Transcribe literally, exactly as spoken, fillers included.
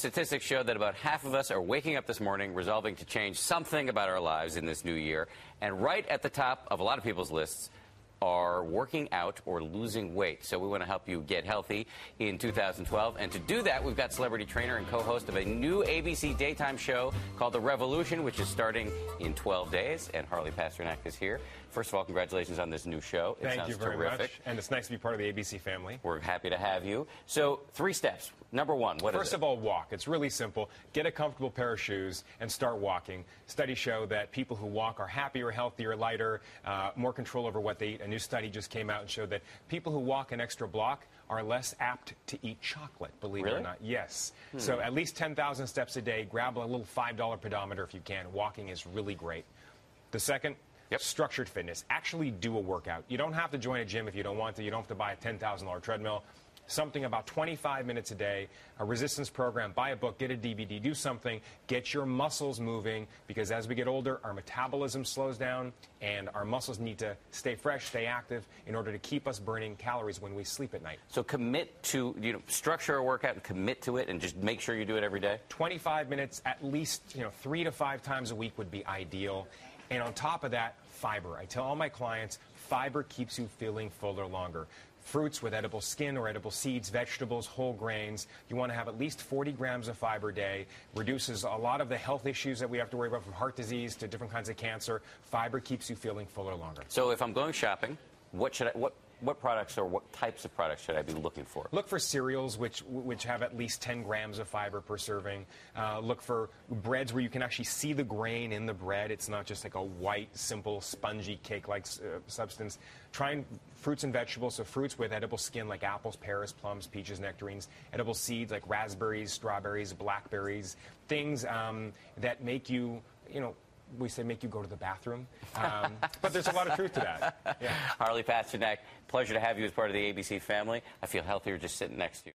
statistics show that about half of us are waking up this morning resolving to change something about our lives in this new year. And right at the top of a lot of people's lists are working out or losing weight. So we want to help you get healthy in two thousand twelve. And to do that, we've got celebrity trainer and co-host of a new A B C daytime show called The Revolution, which is starting in twelve days. And Harley Pasternak is here. First of all, congratulations on this new show. It Thank sounds you very terrific. much. And it's nice to be part of the A B C family. We're happy to have you. So three steps. Number one, what First is it? of all, walk. It's really simple. Get a comfortable pair of shoes and start walking. Studies show that people who walk are happier, healthier, lighter, uh, more control over what they eat. A new study just came out and showed that people who walk an extra block are less apt to eat chocolate, believe Really? it or not. Yes. Hmm. So at least ten thousand steps a day. Grab a little five dollar pedometer if you can. Walking is really great. The second, Yep. structured fitness. Actually do a workout. You don't have to join a gym if you don't want to. You don't have to buy a ten thousand dollar treadmill. Something about twenty-five minutes a day, a resistance program, buy a book, get a D V D, do something, get your muscles moving, because as we get older, our metabolism slows down, and our muscles need to stay fresh, stay active, in order to keep us burning calories when we sleep at night. So commit to, you know, structure a workout and commit to it and just make sure you do it every day? twenty-five minutes, at least, you know, three to five times a week would be ideal. And on top of that, fiber. I tell all my clients, fiber keeps you feeling fuller longer. Fruits with edible skin or edible seeds, vegetables, whole grains. You want to have at least forty grams of fiber a day. Reduces a lot of the health issues that we have to worry about, from heart disease to different kinds of cancer. Fiber keeps you feeling fuller longer. So if I'm going shopping, what should I, what, what products or what types of products should I be looking for? Look for cereals which which have at least ten grams of fiber per serving. Uh, look for breads where you can actually see the grain in the bread. It's not just like a white, simple, spongy cake-like uh, substance. Try and fruits and vegetables, so fruits with edible skin like apples, pears, plums, peaches, nectarines. Edible seeds like raspberries, strawberries, blackberries. Things um, that make you, you know, we say make you go to the bathroom. Um, but there's a lot of truth to that. Yeah. Harley Pasternak, pleasure to have you as part of the A B C family. I feel healthier just sitting next to you.